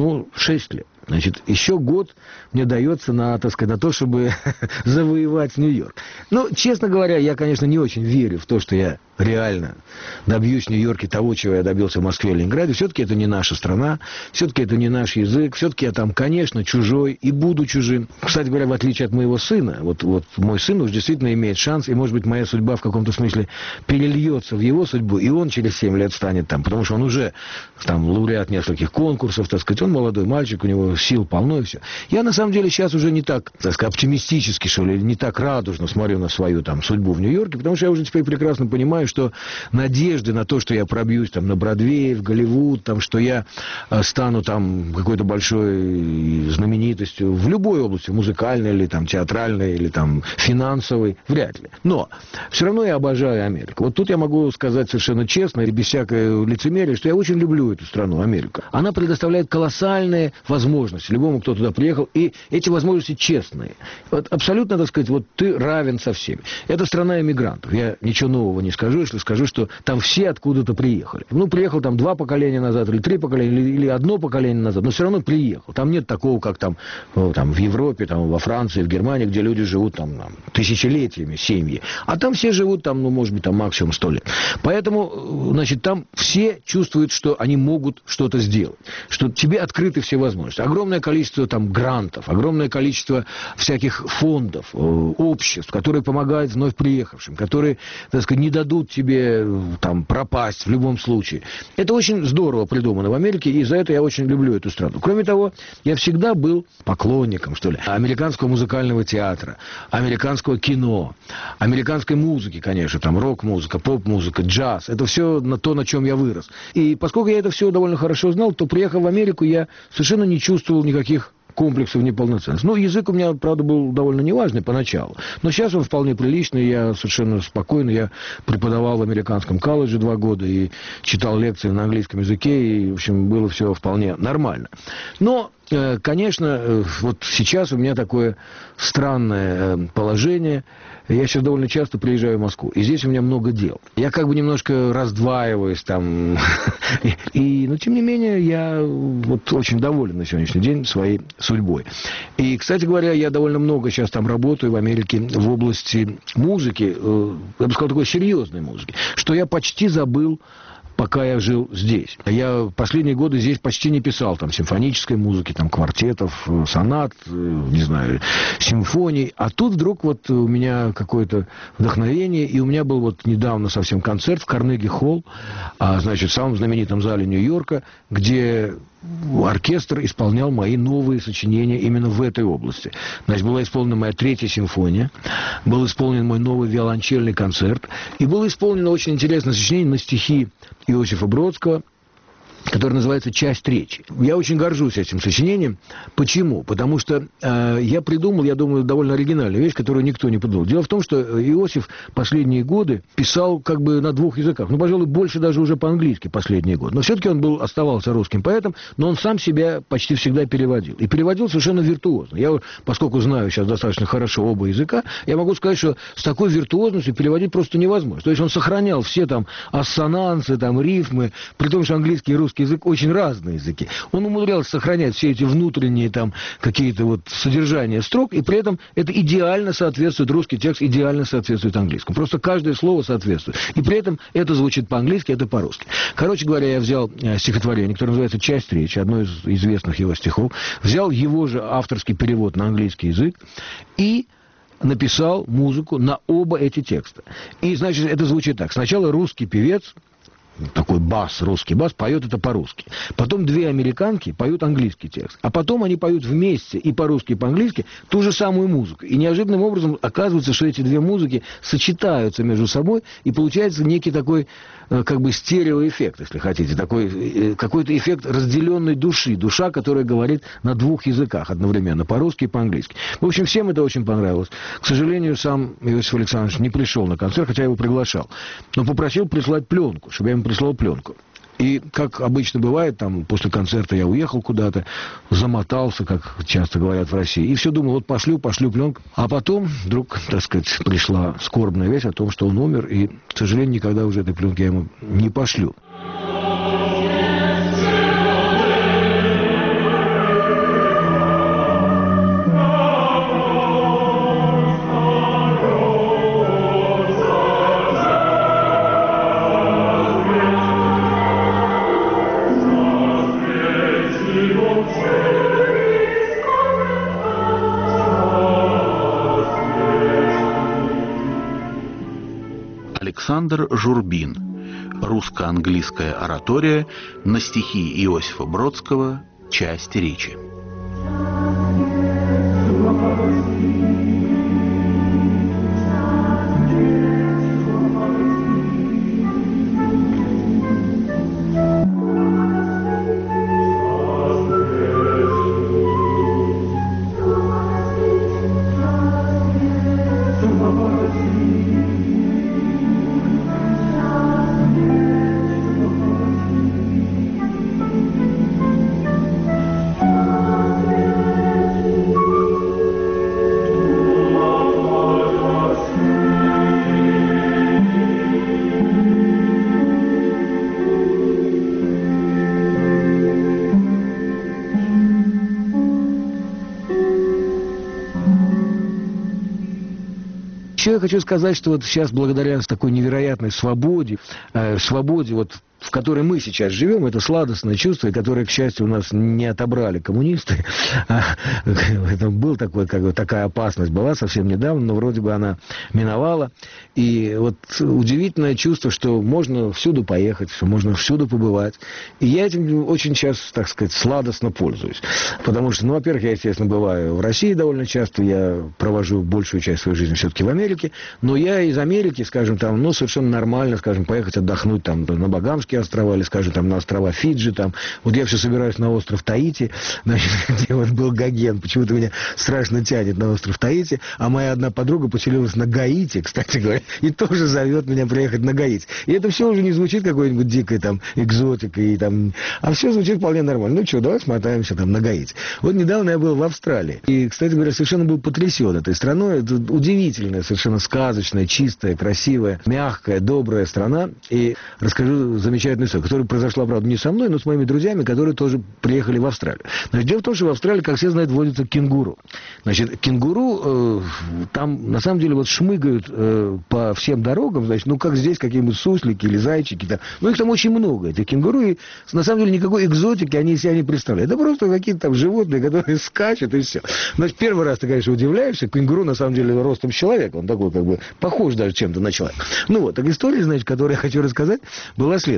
6 лет. Значит, еще год мне дается на, так сказать, на то, чтобы завоевать Нью-Йорк. Ну, честно говоря, я, конечно, не очень верю в то, что я реально добьюсь в Нью-Йорке того, чего я добился в Москве и Ленинграде. Все-таки это не наша страна, все-таки это не наш язык, все-таки я там, конечно, чужой и буду чужим. Кстати говоря, в отличие от моего сына, вот мой сын уж действительно имеет шанс, и, может быть, моя судьба в каком-то смысле перельется в его судьбу, и он через 7 лет станет там, потому что он уже там лауреат нескольких конкурсов, так сказать, он молодой мальчик, у него сил полно и все. Я, на самом деле, сейчас уже не так сказать, оптимистически, что ли, не так радужно смотрю на свою там судьбу в Нью-Йорке, потому что я уже теперь прекрасно понимаю, что надежды на то, что я пробьюсь там на Бродвей, в Голливуд, там, что я стану там какой-то большой знаменитостью в любой области, музыкальной или там театральной, или там финансовой, вряд ли. Но все равно я обожаю Америку. Вот тут я могу сказать совершенно честно и без всякой лицемерия, что я очень люблю эту страну, Америку. Она предоставляет колоссальные возможности любому, кто туда приехал, и эти возможности честные. Вот абсолютно, так сказать, вот ты равен со всеми. Это страна эмигрантов. Я ничего нового не скажу, если скажу, что там все откуда-то приехали. Ну, приехал там 2 поколения назад, или 3 поколения, или 1 поколение назад, но все равно приехал. Там нет такого, как там в Европе, там, во Франции, в Германии, где люди живут там тысячелетиями, семьи. А там все живут там, ну, может быть, там максимум 100 лет. Поэтому, значит, там все чувствуют, что они могут что-то сделать, что тебе открыты все возможности. Огромное количество там грантов, огромное количество всяких фондов, обществ, которые помогают вновь приехавшим, которые, так сказать, не дадут тебе там пропасть в любом случае. Это очень здорово придумано в Америке, и за это я очень люблю эту страну. Кроме того, я всегда был поклонником, что ли, американского музыкального театра, американского кино, американской музыки, конечно, там рок-музыка, поп-музыка, джаз. Это все то, на чем я вырос. И поскольку я это все довольно хорошо знал, то, приехав в Америку, я совершенно не чувствовал никаких комплексов неполноценности. Ну, язык у меня, правда, был довольно неважный поначалу, но сейчас он вполне приличный, я совершенно спокойно, я преподавал в американском колледже 2 года и читал лекции на английском языке, и, в общем, было все вполне нормально. Но, конечно, вот сейчас у меня такое странное положение. Я сейчас довольно часто приезжаю в Москву, и здесь у меня много дел. Я как бы немножко раздваиваюсь там, но тем не менее я вот очень доволен на сегодняшний день своей судьбой. И, кстати говоря, я довольно много сейчас там работаю в Америке в области музыки, я бы сказал, такой серьезной музыки, что я почти забыл, пока я жил здесь. Я последние годы здесь почти не писал там симфонической музыки, там квартетов, сонат, не знаю, симфоний. А тут вдруг вот у меня какое-то вдохновение, и у меня был вот недавно совсем концерт в Карнеги-холл, значит, в самом знаменитом зале Нью-Йорка, где оркестр исполнял мои новые сочинения именно в этой области. Значит, была исполнена моя 3-я симфония, был исполнен мой новый виолончельный концерт, и было исполнено очень интересное сочинение на стихи Иосифа Бродского, который называется «Часть речи». Я очень горжусь этим сочинением. Почему? Потому что я придумал, я думаю, довольно оригинальную вещь, которую никто не придумал. Дело в том, что Иосиф последние годы писал как бы на двух языках. Ну, пожалуй, больше даже уже по-английски последние годы. Но все-таки он оставался русским поэтом, но он сам себя почти всегда переводил. И переводил совершенно виртуозно. Я, поскольку знаю сейчас достаточно хорошо оба языка, я могу сказать, что с такой виртуозностью переводить просто невозможно. То есть он сохранял все там ассонансы, там рифмы, при том, что английский и русский язык очень разные языки. Он умудрялся сохранять все эти внутренние там какие-то вот содержания строк, и при этом это идеально соответствует, русский текст идеально соответствует английскому. Просто каждое слово соответствует. И при этом это звучит по-английски, это по-русски. Короче говоря, я взял стихотворение, которое называется «Часть речи», одно из известных его стихов, взял его же авторский перевод на английский язык и написал музыку на оба эти текста. И, значит, это звучит так. Сначала русский певец, такой бас, русский бас, поет это по-русски. Потом две американки поют английский текст. А потом они поют вместе и по-русски, и по-английски ту же самую музыку. И неожиданным образом оказывается, что эти две музыки сочетаются между собой, и получается некий такой, как бы, стереоэффект, если хотите. Такой, какой-то эффект разделенной души. Душа, которая говорит на двух языках одновременно, по-русски и по-английски. В общем, всем это очень понравилось. К сожалению, сам Иосиф Александрович не пришел на концерт, хотя я его приглашал. Но попросил прислать пленку, чтобы я ему прислал пленку. И, как обычно бывает, там, после концерта я уехал куда-то, замотался, как часто говорят в России, и все думал, вот пошлю пленку. А потом вдруг, так сказать, пришла скорбная весть о том, что он умер, и, к сожалению, никогда уже этой пленки я ему не пошлю. Александр Журбин. Русско-английская оратория на стихи Иосифа Бродского «Часть речи». Еще я хочу сказать, что вот сейчас, благодаря такой невероятной свободе, вот, в которой мы сейчас живем, это сладостное чувство, которое, к счастью, у нас не отобрали коммунисты. Это был такой, как бы, такая опасность была совсем недавно, но вроде бы она миновала. И вот удивительное чувство, что можно всюду поехать, что можно всюду побывать. И я этим очень сейчас, так сказать, сладостно пользуюсь. Потому что, ну, во-первых, я, естественно, бываю в России довольно часто, я провожу большую часть своей жизни все-таки в Америке, но я из Америки, скажем, там, ну, совершенно нормально, скажем, поехать отдохнуть там на Багамские острова, или, скажем, там, на острова Фиджи, там. Вот я все собираюсь на остров Таити, значит, где вот был Гоген. Почему-то меня страшно тянет на остров Таити, а моя одна подруга поселилась на Гаити, кстати говоря, и тоже зовет меня приехать на Гаити. И это все уже не звучит какой-нибудь дикой там экзотикой, там, а все звучит вполне нормально. Ну что, давай смотаемся там на Гаити. Вот недавно я был в Австралии. И, кстати говоря, совершенно был потрясен этой страной. Это удивительная, совершенно сказочная, чистая, красивая, мягкая, добрая страна. И расскажу замечательную историю, которая произошла, правда, не со мной, но с моими друзьями, которые тоже приехали в Австралию. Значит, дело в том, что в Австралии, как все знают, водятся кенгуру. Значит, кенгуру там, на самом деле, вот шмыгают по всем дорогам, значит, ну, как здесь какие-нибудь суслики или зайчики. Там. Ну, их там очень много, этих кенгуру, и, на самом деле, никакой экзотики они из себя не представляют. Это просто какие-то там животные, которые скачут, и все. Значит, первый раз ты, конечно, удивляешься, кенгуру, на самом деле, ростом человека, он такой, как бы, похож даже чем-то на человека. Ну, вот, так история, значит, которую я хочу рассказать, была следующая.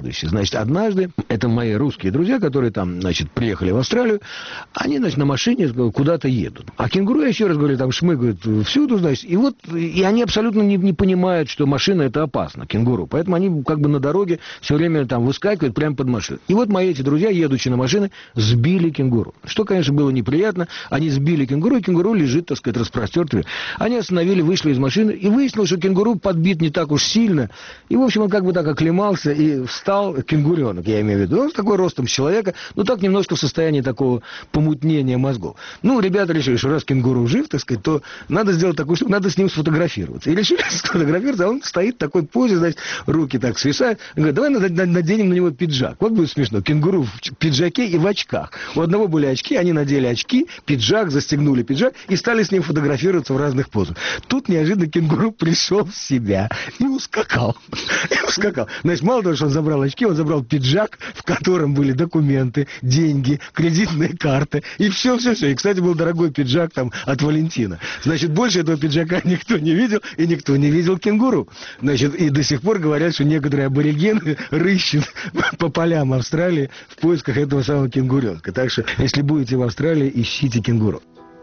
следующее. Значит, однажды, это мои русские друзья, которые там, значит, приехали в Австралию, они, значит, на машине куда-то едут. А кенгуру, я еще раз говорю, там шмыгают всюду, значит, и они абсолютно не понимают, что машина это опасно, кенгуру. Поэтому они как бы на дороге все время там выскакивают прямо под машину. И вот мои эти друзья, едучи на машине, сбили кенгуру. Что, конечно, было неприятно. Они сбили кенгуру, и кенгуру лежит, так сказать, распростертый. Они остановили, вышли из машины, и выяснилось, что кенгуру подбит не так уж сильно. И, в общем, он как бы так оклемался, и встал кенгуренок, я имею в виду. Он с такой ростом человека, ну, так немножко в состоянии такого помутнения мозгов. Ну, ребята решили, что раз кенгуру жив, так сказать, то надо сделать такую штуку, надо с ним сфотографироваться. И решили сфотографироваться, а он стоит в такой позе, значит, руки так свисают. Он говорит, давай наденем на него пиджак. Вот будет смешно. Кенгуру в пиджаке и в очках. У одного были очки, они надели очки, пиджак, застегнули пиджак и стали с ним фотографироваться в разных позах. Тут неожиданно кенгуру пришел в себя и ускакал. Значит, мало того, что он забрал очки, он забрал пиджак, в котором были документы, деньги, кредитные карты и все. И, кстати, был дорогой пиджак там от Валентина. Значит, больше этого пиджака никто не видел, и никто не видел кенгуру. Значит, и до сих пор говорят, что некоторые аборигены рыщут по полям Австралии в поисках этого самого кенгуренка. Так что, если будете в Австралии, ищите кенгуру.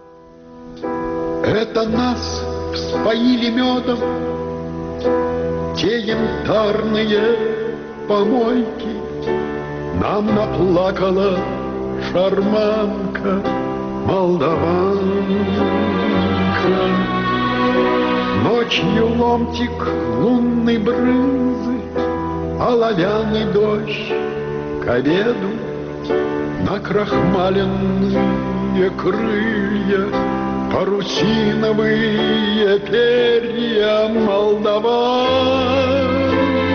Это нас вспоили медом те янтарные помойки. Нам наплакала шарманка молдаванка. Ночью ломтик лунной брынзы, оловянный дождь к обеду, накрахмаленные крылья, парусиновые перья молдаванка.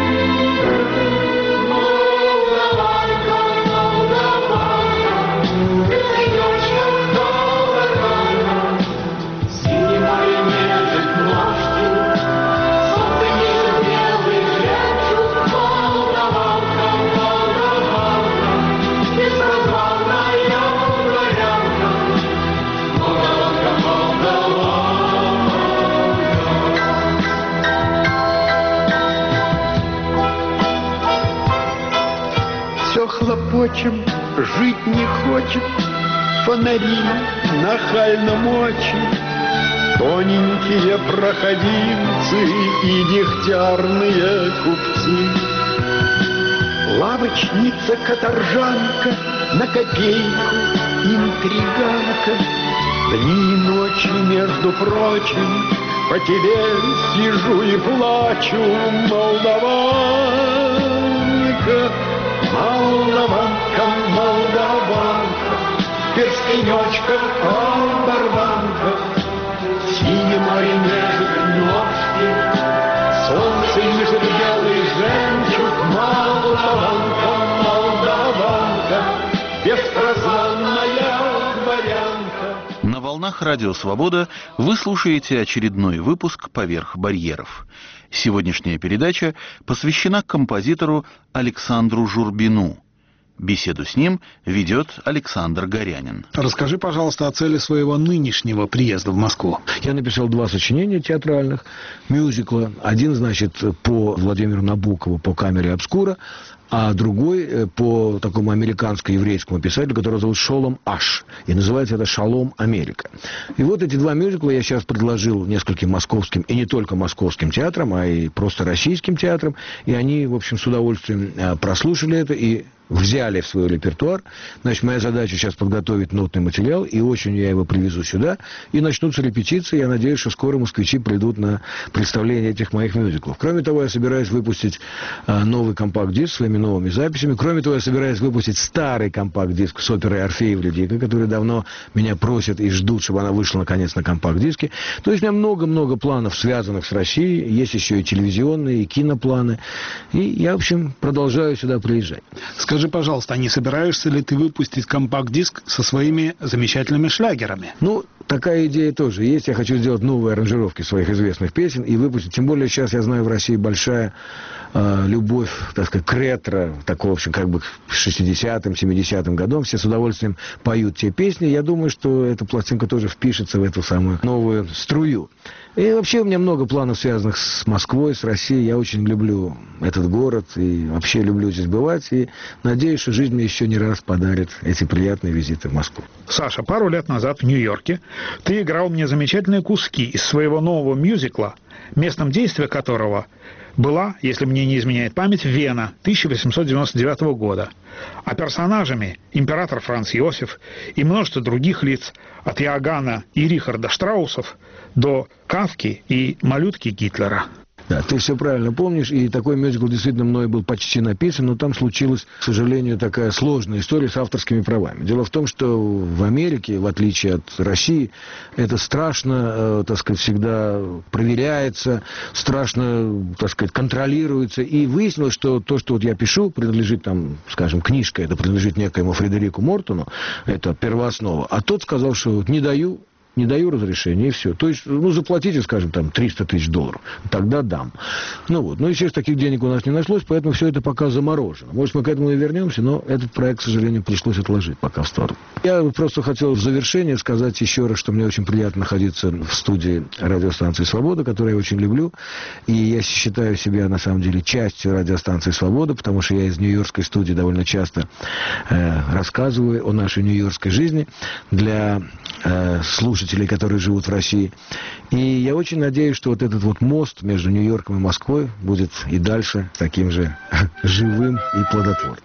Хлопочем, жить не хочет, фонари нахально мочим, тоненькие проходимцы и дегтярные купцы. Лавочница-каторжанка, на копейку интриганка, дни и ночи, между прочим, по тебе сижу и плачу, молдаванка. Молдаванка, молдаванка, в перстенечках оборванка, синее море нежит ножки, солнце лежит белый жемчуг, молдаванка, молдаванка, беспрозванная дворянка. На волнах Радио Свобода вы слушаете очередной выпуск «Поверх барьеров». Сегодняшняя передача посвящена композитору Александру Журбину. Беседу с ним ведет Александр Горянин. Расскажи, пожалуйста, о цели своего нынешнего приезда в Москву. Я написал 2 сочинения театральных, мюзикла. Один, значит, по Владимиру Набокову, по камере обскура, а другой по такому американско-еврейскому писателю, который зовут Шолом Аш. И называется это «Шалом Америка». И вот эти 2 мюзикла я сейчас предложил нескольким московским, и не только московским театрам, а и просто российским театрам. И они, в общем, с удовольствием прослушали это и взяли в свой репертуар. Значит, моя задача сейчас подготовить нотный материал, и осенью я его привезу сюда, и начнутся репетиции. Я надеюсь, что скоро москвичи придут на представление этих моих мюзиклов. Кроме того, я собираюсь выпустить новый компакт-диск своими новыми записями. Кроме того, я собираюсь выпустить старый компакт-диск с оперой «Орфей и Эвридика», который давно меня просят и ждут, чтобы она вышла наконец на компакт-диске. То есть у меня много-много планов, связанных с Россией. Есть еще и телевизионные, и кинопланы. И я, в общем, продолжаю сюда приезжать. Скажи, пожалуйста, а не собираешься ли ты выпустить компакт-диск со своими замечательными шлягерами? Ну, такая идея тоже есть. Я хочу сделать новые аранжировки своих известных песен и выпустить. Тем более сейчас, я знаю, в России большая любовь, так сказать, к ретро, такого, в общем, как бы к 60-м, 70-м годам. Все с удовольствием поют те песни. Я думаю, что эта пластинка тоже впишется в эту самую новую струю. И вообще у меня много планов, связанных с Москвой, с Россией. Я очень люблю этот город и вообще люблю здесь бывать. И надеюсь, что жизнь мне еще не раз подарит эти приятные визиты в Москву. Саша, пару лет назад в Нью-Йорке ты играл мне замечательные куски из своего нового мюзикла, местом действия которого была, если мне не изменяет память, Вена 1899 года. А персонажами император Франц Иосиф и множество других лиц, от Иоганна и Рихарда Штраусов до Кафки и малютки Гитлера. Да, ты все правильно помнишь, и такой мюзикл действительно мной был почти написан, но там случилась, к сожалению, такая сложная история с авторскими правами. Дело в том, что в Америке, в отличие от России, это страшно, так сказать, всегда проверяется, страшно, так сказать, контролируется, и выяснилось, что то, что вот я пишу, принадлежит там, скажем, книжка, это принадлежит некоему Фредерику Мортону, это первооснова, а тот сказал, что вот не даю разрешения, и все. То есть, заплатите, скажем, там, $300 тысяч, тогда дам. Ну, естественно, таких денег у нас не нашлось, поэтому все это пока заморожено. Может, мы к этому и вернемся, но этот проект, к сожалению, пришлось отложить пока в сторону. Я просто хотел в завершение сказать еще раз, что мне очень приятно находиться в студии радиостанции «Свобода», которую я очень люблю, и я считаю себя, на самом деле, частью радиостанции «Свобода», потому что я из нью-йоркской студии довольно часто рассказываю о нашей нью-йоркской жизни для слушателей, которые живут в России. И я очень надеюсь, что вот этот вот мост между Нью-Йорком и Москвой будет и дальше таким же живым и плодотворным.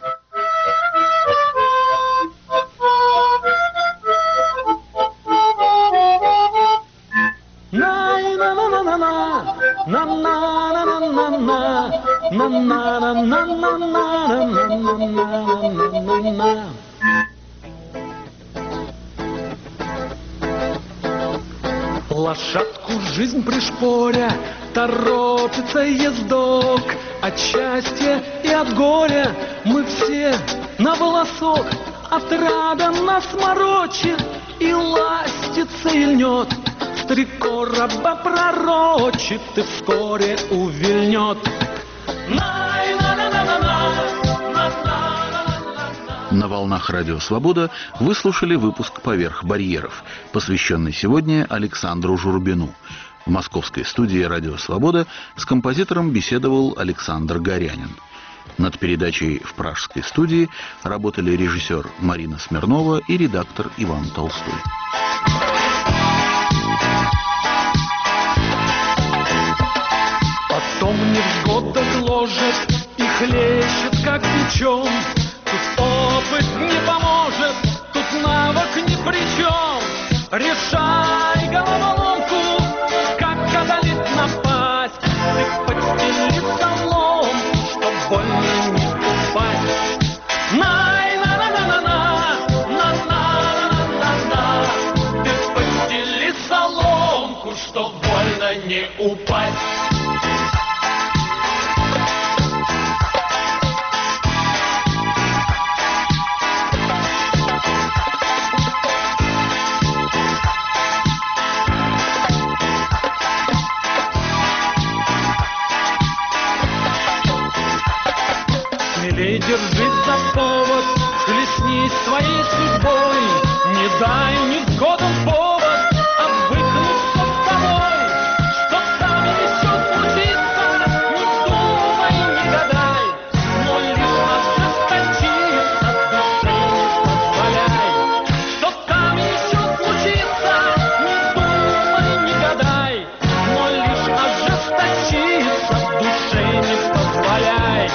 Лошадку жизнь пришпоря, торопится ездок. От счастья и от горя мы все на волосок. Отрада нас морочит и ластится и льнет. Стрекораба пророчит и вскоре увильнет. На волнах Радио Свобода вы слушали выпуск «Поверх барьеров», посвященный сегодня Александру Журбину. В московской студии Радио Свобода с композитором беседовал Александр Горянин. Над передачей в пражской студии работали режиссер Марина Смирнова и редактор Иван Толстой. Потом невзгода гложет и хлещет, как бичом. Тут опыт не поможет, тут навык ни при чем. Решай головоломку, как одолеть напасть. Ты подстели солом, чтоб больно не упасть. Ты подстели соломку, чтоб больно не упасть. Держись за повод, хлестнись своей судьбой. Не дай невзгодам повод обвыкнуться с тобой. Что там еще случится, не думай, не гадай, но лишь ожесточиться души не позволяй. Что там еще случится, не думай, не гадай, но лишь ожесточиться души не позволяй.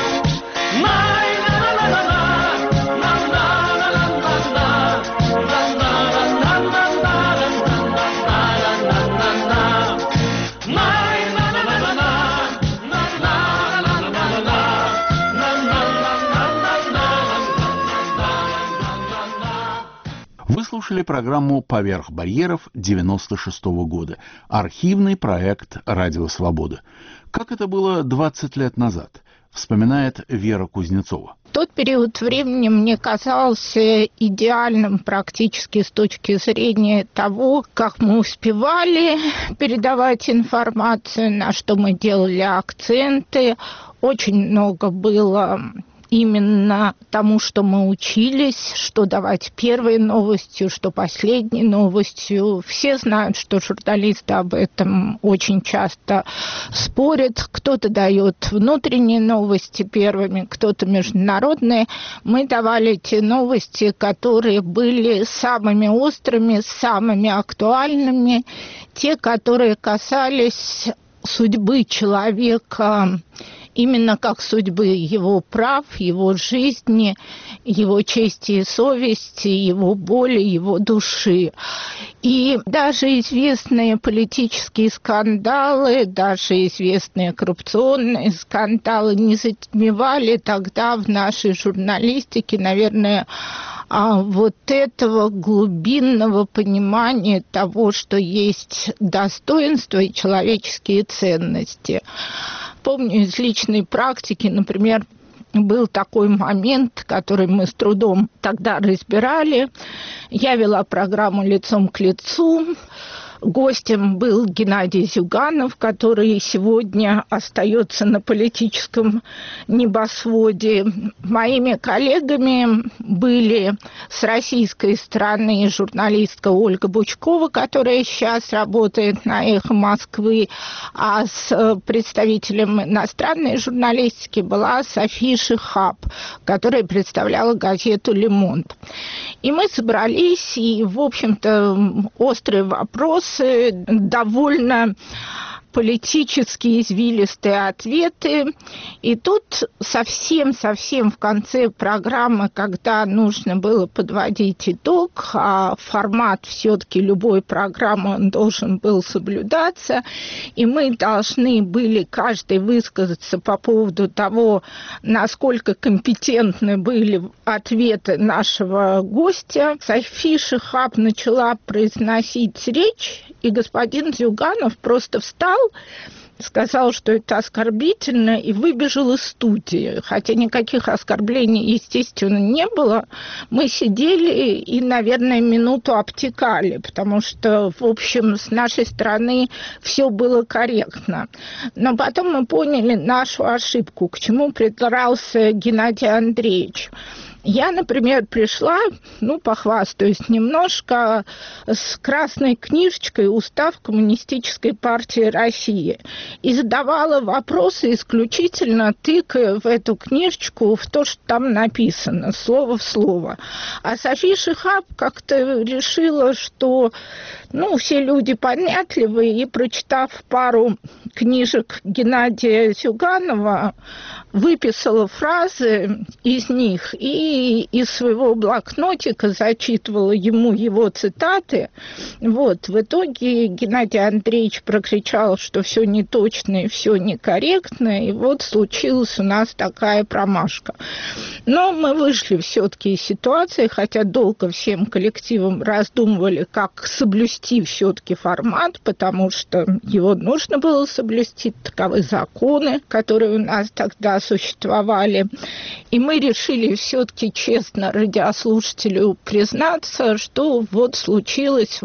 Вы слушали программу «Поверх барьеров» 96-го года. Архивный проект «Радио Свобода». Как это было 20 лет назад? вспоминает Вера Кузнецова. Тот период времени мне казался идеальным практически с точки зрения того, как мы успевали передавать информацию, на что мы делали акценты. Очень много было именно тому, что мы учились, что давать первой новостью, что последней новостью. Все знают, что журналисты об этом очень часто спорят. Кто-то дает внутренние новости первыми, кто-то международные. Мы давали те новости, которые были самыми острыми, самыми актуальными, те, которые касались судьбы человека, именно как судьбы его прав, его жизни, его чести и совести, его боли, его души. И даже известные политические скандалы, даже известные коррупционные скандалы не затмевали тогда в нашей журналистике, наверное, вот этого глубинного понимания того, что есть достоинство и человеческие ценности. Помню из личной практики, например, был такой момент, который мы с трудом тогда разбирали. Я вела программу «Лицом к лицу». Гостем был Геннадий Зюганов, который сегодня остается на политическом небосводе. Моими коллегами были с российской стороны журналистка Ольга Бучкова, которая сейчас работает на «Эхо Москвы», а с представителем иностранной журналистики была София Шихаб, которая представляла газету «Le Monde». И мы собрались, и, в общем-то, острые вопросы, довольно политические извилистые ответы. И тут совсем в конце программы, когда нужно было подводить итог, а формат все-таки любой программы он должен был соблюдаться, и мы должны были каждый высказаться по поводу того, насколько компетентны были ответы нашего гостя. София Шихаб начала произносить речь, и господин Зюганов просто встал, сказал, что это оскорбительно, и выбежал из студии. Хотя никаких оскорблений, естественно, не было. Мы сидели и, наверное, минуту обтекали, потому что, в общем, с нашей стороны все было корректно. Но потом мы поняли нашу ошибку, к чему придрался Геннадий Андреевич. Я, например, пришла, похвастаюсь немножко, с красной книжечкой «Устав Коммунистической партии России» и задавала вопросы исключительно тыкая в эту книжечку в то, что там написано, слово в слово. А София Шихаб как-то решила, что все люди понятливые, и, прочитав пару книжек Геннадия Зюганова, выписала фразы из них и из своего блокнотика зачитывала ему его цитаты. В итоге Геннадий Андреевич прокричал, что все неточно и все некорректно, и случилась у нас такая промашка. Но мы вышли все-таки из ситуации, хотя долго всем коллективом раздумывали, как соблюсти все-таки формат, потому что его нужно было соблюсти, таковы законы, которые у нас тогда существовали. И мы решили все-таки честно радиослушателю признаться, что случилось,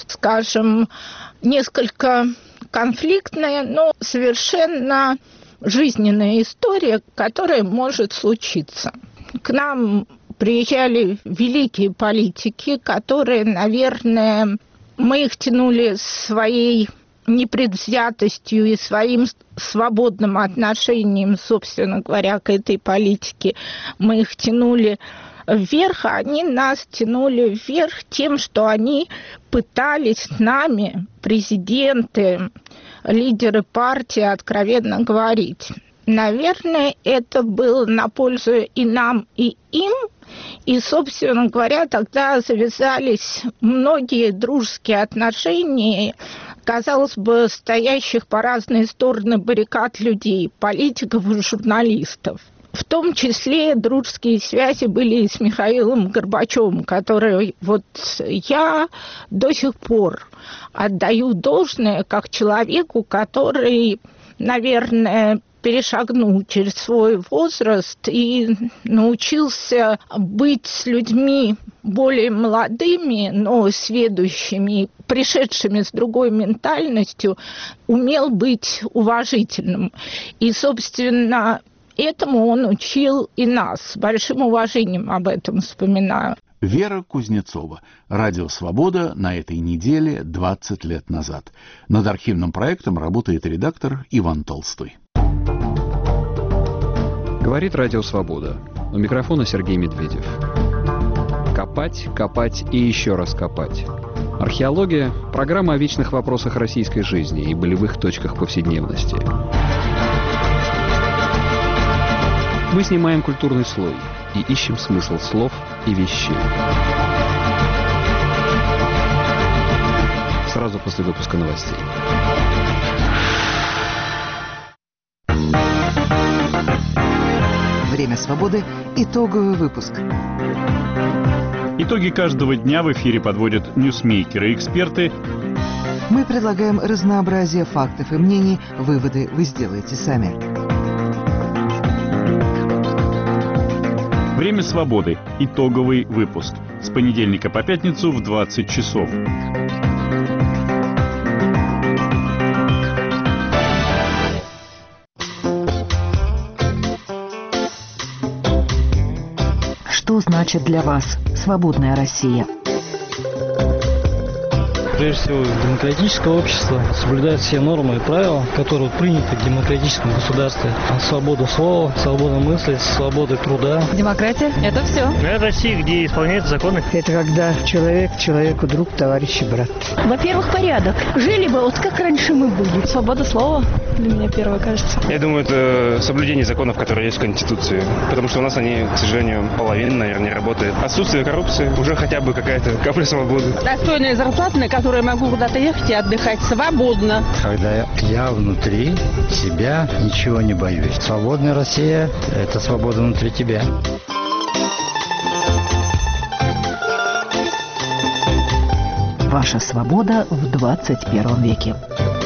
скажем, несколько конфликтная, но совершенно жизненная история, которая может случиться. К нам приезжали великие политики, которые, наверное, мы их тянули своей непредвзятостью и своим свободным отношением, собственно говоря, к этой политике. Мы их тянули вверх, а они нас тянули вверх тем, что они пытались с нами, президенты, лидеры партии, откровенно говорить. Наверное, это было на пользу и нам, и им. И, собственно говоря, тогда завязались многие дружеские отношения, казалось бы, стоящих по разные стороны баррикад людей, политиков и журналистов. В том числе дружеские связи были и с Михаилом Горбачевым, который я до сих пор отдаю должное как человеку, который, наверное, перешагнул через свой возраст и научился быть с людьми более молодыми, но сведущими, пришедшими с другой ментальностью, умел быть уважительным. И, собственно, этому он учил и нас. С большим уважением об этом вспоминаю. Вера Кузнецова. Радио «Свобода» на этой неделе 20 лет назад. Над архивным проектом работает редактор Иван Толстой. Говорит Радио «Свобода». У микрофона Сергей Медведев. Копать, копать и еще раз копать. Археология – программа о вечных вопросах российской жизни и болевых точках повседневности. Мы снимаем культурный слой и ищем смысл слов и вещей. Сразу после выпуска новостей. Время свободы. Итоговый выпуск. Итоги каждого дня в эфире подводят ньюсмейкеры и эксперты. Мы предлагаем разнообразие фактов и мнений. Выводы вы сделаете сами. Время свободы. Итоговый выпуск. С понедельника по пятницу в 20 часов. Что значит для вас свободная Россия? Прежде всего, демократическое общество соблюдает все нормы и правила, которые приняты в демократическом государстве. Свобода слова, свобода мысли, свобода труда. Демократия – это все. Это Россия, где исполняются законы. Это когда человек человеку друг, товарищ и брат. Во-первых, порядок. Жили бы вот как раньше мы были. Свобода слова для меня первое, кажется. Я думаю, это соблюдение законов, которые есть в Конституции. Потому что у нас они, к сожалению, половина, наверное, не работает. Отсутствие коррупции, уже хотя бы какая-то капля свободы. Достойная зарплата, на которую я могу куда-то ехать и отдыхать свободно. Когда я внутри себя ничего не боюсь. Свободная Россия – это свобода внутри тебя. Ваша свобода в 21 веке.